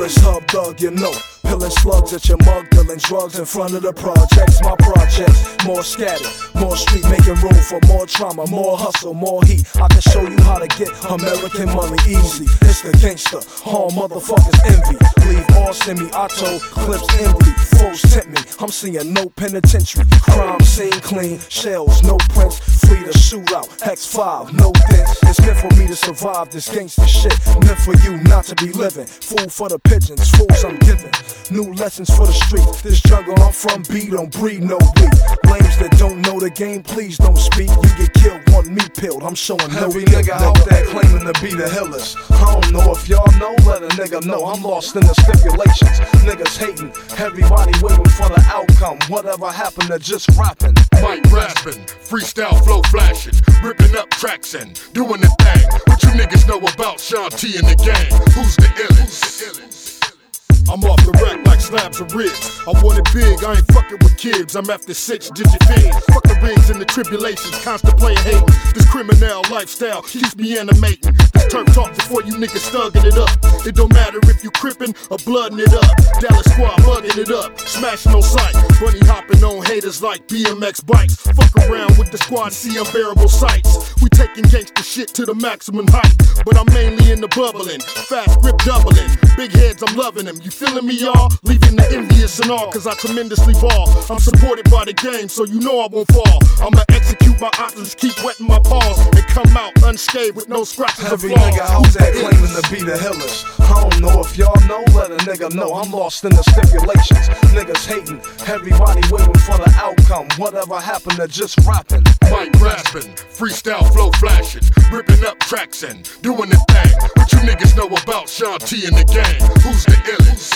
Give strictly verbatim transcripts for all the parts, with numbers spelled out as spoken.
illest hub thug, you know. Pillin' slugs at your mug, dealing drugs in front of the projects. My projects, more scattered, more street, making room for more trauma, more hustle, more heat. I can show you how to get American money easy. It's the gangster, all motherfuckers envy. Leave all semi-auto clips empty. Foes tempt me, I'm seeing no penitentiary. Crime scene clean, shells, no prints. Flee the shootout, X five, no dents. It's meant for me to survive this gangster shit. Meant for you not to be living. Food for the pigeons, fools I'm giving. New lessons for the street. This jungle I'm from, B don't breed no weak. Lames that don't know the game, please don't speak. You get killed, want me peeled. I'm showing no Every nigga out there claiming to be the illest. I don't know if y'all know, let a nigga know. I'm lost in the stipulations. Niggas hating, everybody waiting for the outcome. Whatever happened to just rapping. Mic rapping, freestyle flow flashing, ripping up tracks and doing the thing. What you niggas know about Sean T and the gang? Who's the illest? I'm off the rack like slabs of ribs. I want it big, I ain't fucking with kids. I'm after six digit fiends. Fuck the rigs and the tribulations, constant playing hating. This criminal lifestyle keeps me animating. This turf talk before you niggas thugging it up. It don't matter if you crippin' or blooding it up. Dallas squad bugging it up, smashing on sight. Bunny hopping on haters like B M X bikes. Fuck around with the squad, see unbearable sights. We taking gangsta shit to the maximum height. But I'm mainly in the bubbling, fast grip doubling. Big heads, I'm loving them. You feeling me, y'all? Leaving the envious and all, cause I tremendously ball. I'm supported by the game, so you know I won't fall. I'ma execute my options, keep wetting my paws, and come out unscathed with no scratches or Every flaws. nigga out there claiming to be the illest. I don't know if y'all know, let a nigga know. I'm lost in the stipulations. Niggas hating, everybody waiting for the outcome. Whatever happened to just rapping. Mic rapping, freestyle flow flashing, ripping up tracks and doing the thing. What you niggas know about Sean T and the gang? Who's the illest?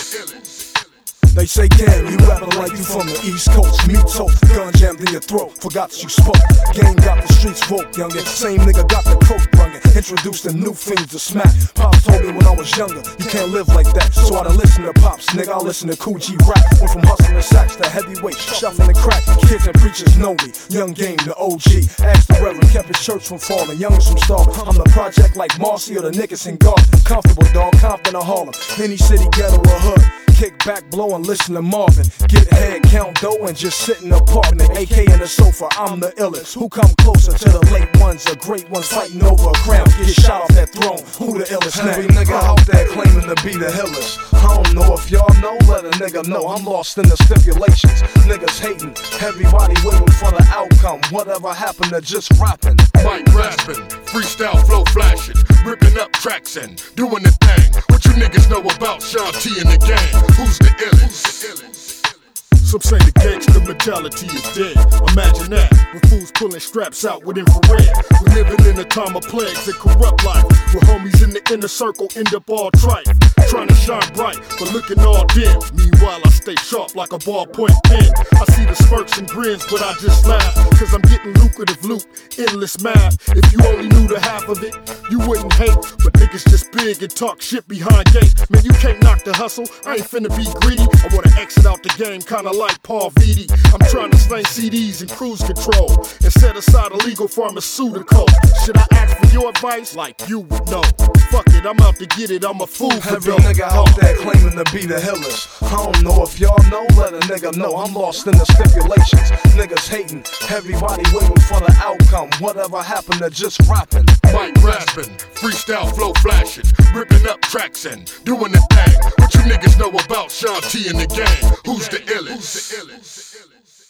They say, damn, you rapping like you from the East Coast. Me toast, gun jammed in your throat, forgot that you spoke. Game got the streets woke, youngin'. Same nigga got the coke brungin'. Introduced the new fiends to smack. Pops told me when I was younger, you can't live like that. So I done listen to Pops, nigga, I listen to Cool G rap. Went from hustling sacks to heavyweight, shuffling and crack. Kids and preachers know me, young game, the O G. Asked the reverend, kept his church from falling, youngest from starving. I'm the project like Marcy or the niggas in Garden. Comfortable, dog, Compton or Harlem. Any city, ghetto or hood. Kick back, blow and listen to Marvin. Get head, count dough and just sit in the apartment. A K in the sofa, I'm the illest. Who come closer to the late ones or great ones fighting over a crown? Get shot off that throne, who the illest now? Every nigga out there claiming to be the illest. I don't know if y'all know, let a nigga know. I'm lost in the stipulations. Niggas hating, everybody waiting for the outcome. Whatever happened to just rapping. Mic rapping, freestyle flow flashing, ripping up tracks and doing the thing. What you niggas know about Sean T and the gang? Who's the illest? Some say the gangster mentality is dead. Imagine that, with fools pulling straps out with infrared. We're living in a time of plagues and corrupt life, where homies in the inner circle end up all trife. Trying to shine bright, but looking all dim. Meanwhile, I stay sharp like a ballpoint pen. I see the smirks and grins, but I just laugh, cause I'm getting lucrative loot, endless math. If you only knew the half of it, you wouldn't hate. But niggas just big and talk shit behind gates. Man, you can't knock the hustle, I ain't finna be greedy. I wanna exit out the game, kinda like Paul Vitti. I'm trying to sling C Ds and cruise control, and set aside illegal pharmaceuticals. Should I ask for your advice? Like you would know. Fuck it, I'm out to get it, I'm a fool for Every dough. nigga out there claiming to be the illest. I don't know if y'all know, let a nigga know. I'm lost in the stipulations. Niggas hating, everybody waiting for the outcome. Whatever happened to just rapping. Mic rapping, freestyle flow flashing, ripping up tracks and doing the thing. What you niggas know about Sean T and the gang? Who's the illest?